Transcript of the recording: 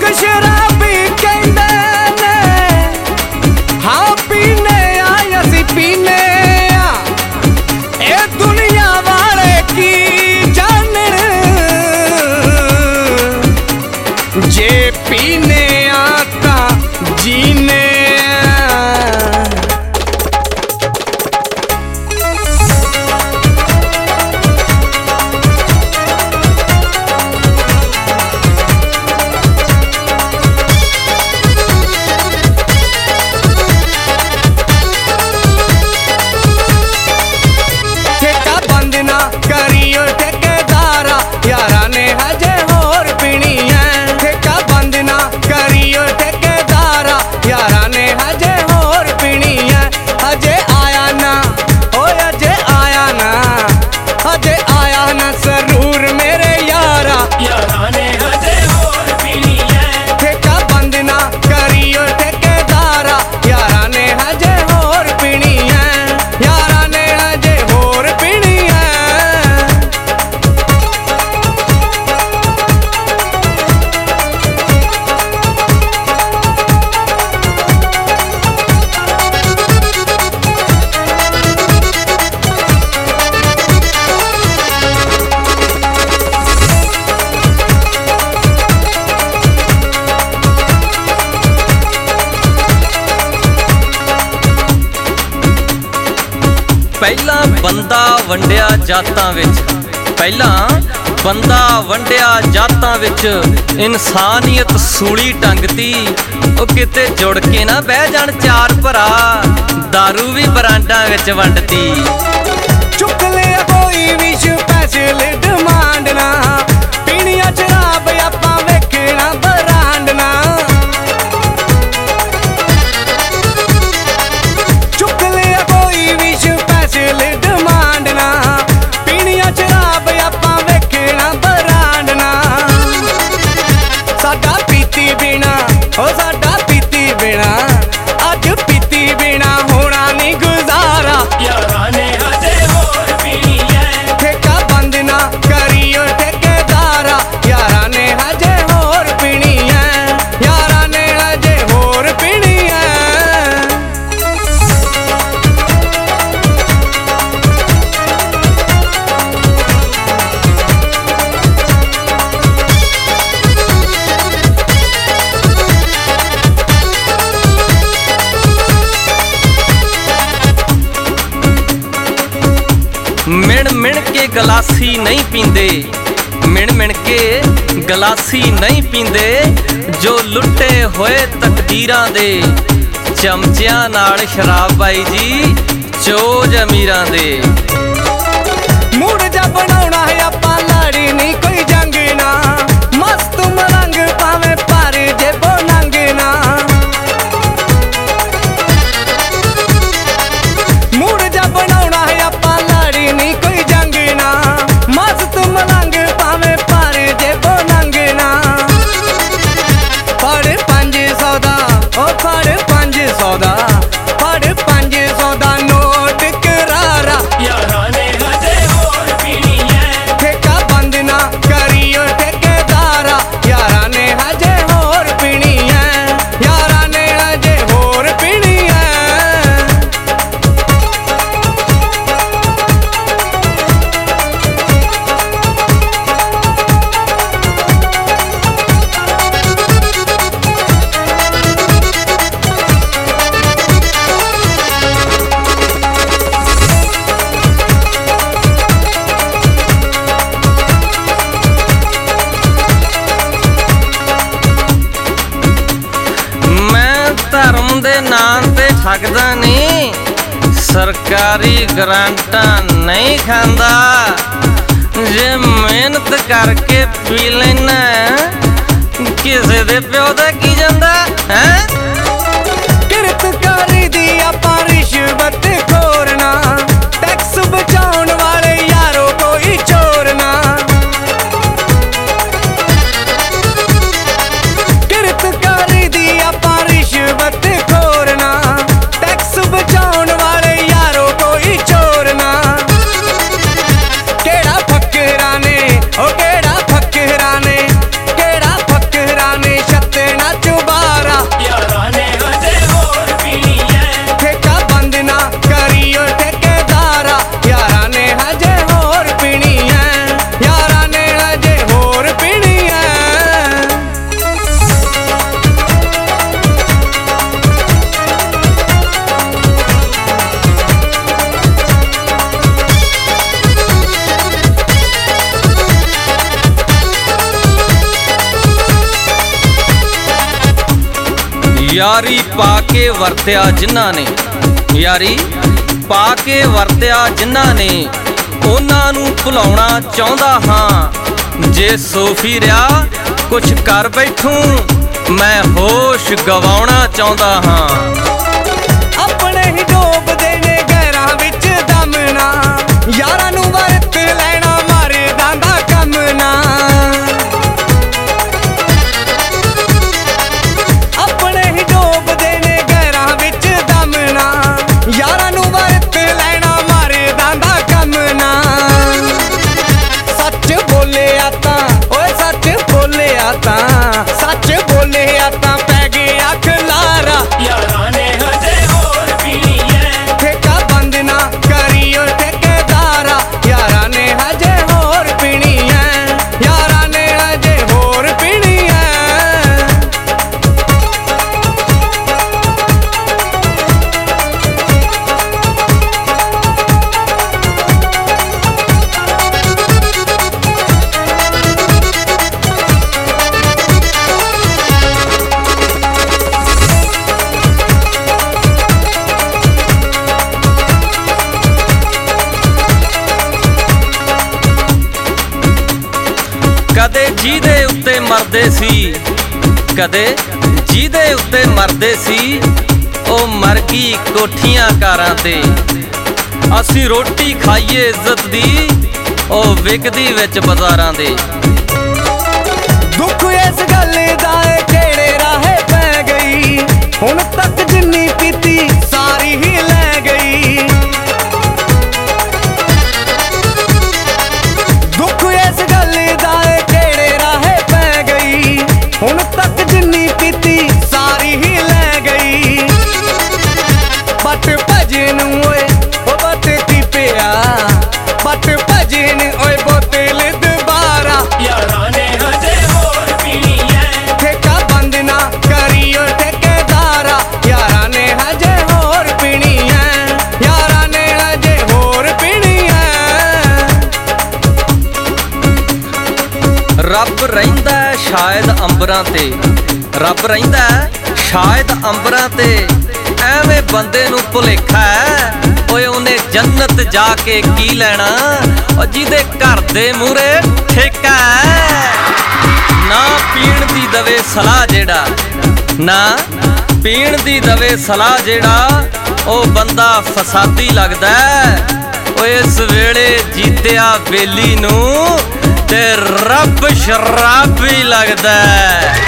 शराबी कहंदे ने हाँ पीने आ असी पीने आ ए दुनिया वाले की जानन जे पीने आता जीने करियो ठेकेदारा यारा ने हजे होर पीनी है। ठेका बंद ना करियो ठेकेदारा यारा ने हजे होर पीनी है। हजे आया ना ओ हजे आया ना, हजे आया ना जरूर मेरे यारा ने हजे होर पीनी है। ठेका बंद ना करियो ठेकेदारा यारा ने हजे होर पीनी है। यारा ने हजे होर पीनी है। पहला बंदा वंडिया जातां विच, पहला बंदा वंडिया जातां विच इंसानियत सूली टंगती। ओ किते जुड़ के ना बह जाण चार भरा, दारू भी बरांडा विच वंडती। चुक ले कोई भी स्पेशल डिमांड ना, पीनिया शराब आपां वेखना बरांड ना। चुक ले कोई भी स्पेशल डिमांड ना, पीनिया शराब आपां वेखना बरांड ना। साडा पीती बिना ओ साडा पीती बिना, अज पीती बिना होना नहीं गुजारा। ने हजे होर पीनी है। ठेका बंद ना करियो ठेकेदारा यारा ने हजे होर पीनी है। यारा ने हजे होर पीनी है। मिण मिण के गलासी नहीं पींदे, मिण मिण के गलासी नहीं पींदे। जो लुटे होए तकदीरां दे, चमचियां नाल शराब बाई जी चोज अमीरां दे। मूड जा बनाउणा है आपां लड़ी नहीं कोई जंग ना, मस्त मलंग पावे पर जे बोनंग ना। मूड जा बनाउणा है आपां लड़ी नहीं कोई जंग ना, मस्त मलंग पावे पर जे बोनंग ना। फड़ 500 दा ओ फड़ 500 दा, फड़ 500 दा नोट करारा। ने हजे होर पीनी है। ठेका बंद ना करियो ठेकेदारा यारा ने हजे होर पीनी है। यारा ने हजे होर पीनी है। धर्म दे नाम ते ठगदा नहीं, सरकारी ग्रांटा नहीं खांदा। जे मेहनत करके पी लेना किसे दे प्यो दा की जांदा है। किरत करी दी आपां रिश्वत खोरना, टैक्स बचाउण वाले यारो कोई चोर ना। किरत करी दी आपां रिश्वत खोरना, टैक्स बचाउण वाले यारो कोई चोर ना। केड़ा फकरा ने ओ केड़ा फकरा ने, केड़ा फकरा ने छत्ते ਯਾਰੀ ਪਾ ਕੇ ਵਰਤਿਆ ਜਿਨ੍ਹਾਂ ਨੇ, ਯਾਰੀ ਪਾ ਕੇ ਵਰਤਿਆ ਜਿਨ੍ਹਾਂ ਨੇ, ਉਹਨਾਂ ਨੂੰ ਭੁਲਾਉਣਾ ਚਾਹੁੰਦਾ ਹਾਂ। ਜੇ ਸੋਫੀ ਰਿਹਾ ਕੁਛ ਕਰ ਬੈਠੂੰ, ਮੈਂ ਹੋਸ਼ ਗਵਾਉਣਾ ਚਾਹੁੰਦਾ ਹਾਂ। ਆਪਣੇ ਹੀ ਡੋਬਦੇ ਨੇ ਗਹਿਰਾਂ ਵਿੱਚ ਦਮ ਨਾ, ਯਾਰਾਂ ਨੂੰ ਵਰਤ ਲੈਣਾ ਮਰਦਾਂ ਦਾ ਕੰਮ ਨਾ। ਆਪਣੇ ਹੀ ਡੋਬਦੇ ਨੇ ਗਹਿਰਾਂ ਵਿੱਚ ਦਮ ਨਾ, ਯਾਰਾਂ ਨੂੰ ਵਰਤ ਲੈਣਾ ਮਰਦਾਂ ਦਾ ਕੰਮ ਨਾ। ਸੱਚ ਬੋਲਿਆ ਤਾਂ ਓਏ ਸੱਚ ਬੋਲਿਆ ਤਾਂ, ਸੱਚ ਬੋਲਿਆ ਤਾਂ ਪੈ ਗਿਆ ਖਲਾਰਾ। ਯਾਰਾਂ ਨੇ ਹਜੇ ਹੋਰ ਪੀਣੀ ਐ, ਠੇਕਾ ਬੰਦ ਨਾ ਕਰੀਓ ਠੇਕੇਦਾਰਾ, ਯਾਰਾਂ ਨੇ ਹਜੇ ਹੋਰ ਪੀਣੀ ਐ, ਯਾਰਾਂ ਨੇ ਹਜੇ ਹੋਰ ਪੀਣੀ ਐ। ਕਦੇ ਜਿਹਦੇ ਉੱਤੇ ਮਰਦੇ ਸੀ, ਕਦੇ ਜਿਹਦੇ ਉੱਤੇ ਮਰਦੇ ਸੀ, ਉਹ ਮਰ ਗਈ ਕੋਠੀਆਂ ਕਾਰਾਂ ਤੇ। ਅਸੀਂ ਰੋਟੀ ਖਾਈਏ ਇੱਜ਼ਤ ਦੀ, ਉਹ ਵਿਕਦੀ ਵਿੱਚ ਬਾਜ਼ਾਰਾਂ ਦੇ। ਦੁੱਖ ਇਸ ਗੱਲ ਦਾ ਏ ਕਿਹੜੇ ਰਾਹੇ ਪੈ ਗਈ, ਹੁਣ ਤੱਕ ਜਿੰਨੀ ਪੀਤੀ ਸਾਰੀ ਹੀ ਲੈ ਗਈ। ਦੁੱਖ ਇਸ ਗੱਲ ਦਾ ਏ ਕਿਹੜੇ ਰਾਹੇ ਪੈ ਗਈ, ਹੁਣ ਤੱਕ ਜਿੰਨੀ ਪੀਤੀ ਸਾਰੀ ਹੀ ਲੈ ਗਈ। ਬੱਟ ਭਜਨ ਓਏ ਉਹ ਬੱਟ ਕੀ ਪਿਆ, ਬੱਟ ਭਜਨ ਓਏ ਬੋਤਲ ਦੁਬਾਰਾ। ਯਾਰਾਂ ਨੇ ਹਜੇ ਹੋਰ ਪੀਣੀ ਐ, ਠੇਕਾ ਬੰਦ ਨਾ ਕਰੀਓ ਠੇਕੇਦਾਰਾ, ਯਾਰਾਂ ਨੇ ਹਜੇ ਹੋਰ ਪੀਣੀ ਐ, ਯਾਰਾਂ ਨੇ ਹਜੇ ਹੋਰ ਪੀਣੀ ਐ। ਰੱਬ ਰਹਿੰਦਾ ਸ਼ਾਇਦ ਅੰਬਰਾਂ ਤੇ, ਰੱਬ ਰਹਿੰਦਾ ਸ਼ਾਇਦ ਅੰਬਰਾਂ ਤੇ। ਐਵੇਂ ਬੰਦੇ ਨੂੰ ਭੁਲੇਖਾ ਹੈ, ਓਏ ਉਹਨੇ ਜੰਨਤ ਜਾ ਕੇ ਕੀ ਲੈਣਾ, ਉਹ ਜਿਹਦੇ ਘਰ ਦੇ ਮੂਹਰੇ ਠੇਕਾ ਹੈ। ਨਾ ਪੀਣ ਦੀ ਦਵੇ ਸਲਾਹ ਜਿਹੜਾ, ਨਾ ਪੀਣ ਦੀ ਦਵੇ ਸਲਾਹ ਜਿਹੜਾ, ਉਹ ਬੰਦਾ ਫਸਾਦੀ ਲੱਗਦਾ ਹੈ। ਓਏ ਇਸ ਵੇਲੇ ਜੀਤਿਆ ਬੇਲੀ ਨੂੰ ਤੇ ਰੱਬ ਸ਼ਰਾਬੀ ਲੱਗਦਾ ਹੈ।